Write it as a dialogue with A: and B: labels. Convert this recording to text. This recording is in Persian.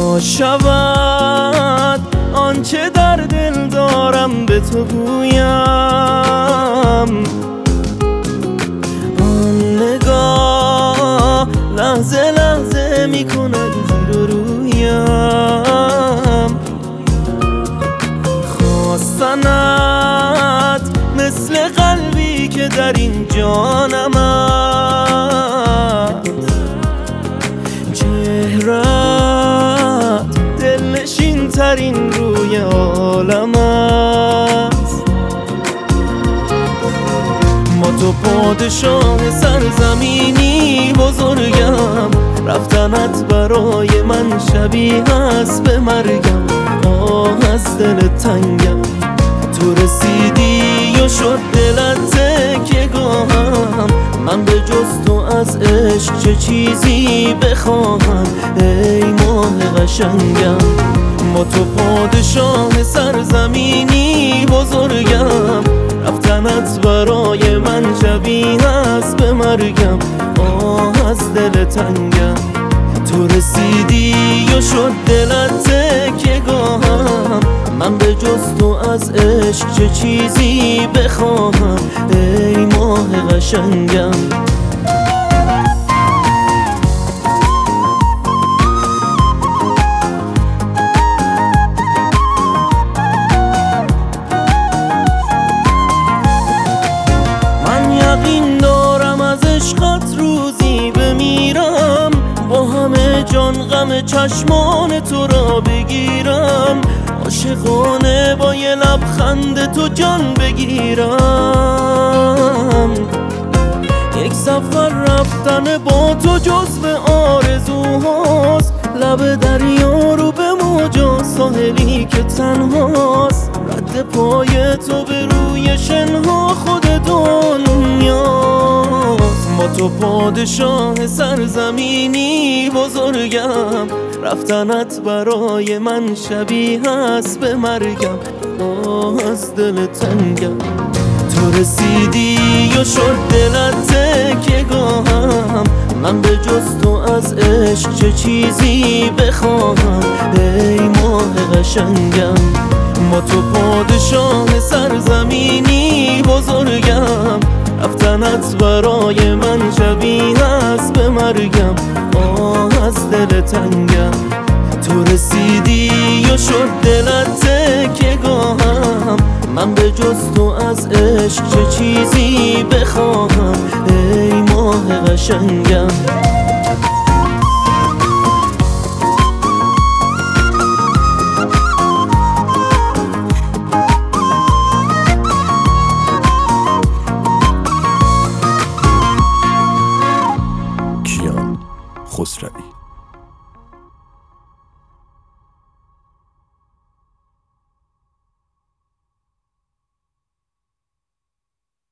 A: تا شود آنچه در دل دارم به تو گویم. آن نگاه لحظه لحظه می کند زیر و رویم. خواستنت مثل قلبی که در این جانم است. چهرت دلنشین ترین روی عالم است. ما تو پادشاه سرزمینی بزرگم، رفتنت برای من شبیه است به مرگم. آه از دل تنگم تو رسیدی و شد دلت تکیه‌گاهم. من به جز تو از عشق چه چیزی بخواهم ای ماه قشنگم. ما تو پادشاه سرزمینی بزرگم، رفتنت برای من شبیه است به مرگم. آه از دل تنگم تو رسیدی و شد دلت تکیه‌گاهم. من به جز تو از عشق چه چیزی بخواهم ای ماه قشنگم. من یقین دارم از عشقت روزی بمیرم، با همه جان غم چشمان تو را بگیرم. عاشقانه با یه لبخند تو جان بگیرم. یک سفر رفتن با تو جزو آرزوهاست، لب دریا رو به موجا ساحلی که تنهاست. رد پای تو به روی شنها خود دنیاست. ما تو پادشاه سرزمینی بزرگم، رفتنت برای من شبیه است به مرگم. آه از دل تنگم تو رسیدی و شد دلت تکیه‌گاهم. من به جز تو از عشق چه چیزی بخواهم ای ماه قشنگم. ما تو پادشاه سرزمینی بزرگم، رفتنت برای من شبیه است به مرگم. آه از دل تنگم تو رسیدی و شد دلت تکیه‌گاهم. من به جز تو از عشق چه چیزی بخواهم ای ماه قشنگم.
B: کیان خسروی.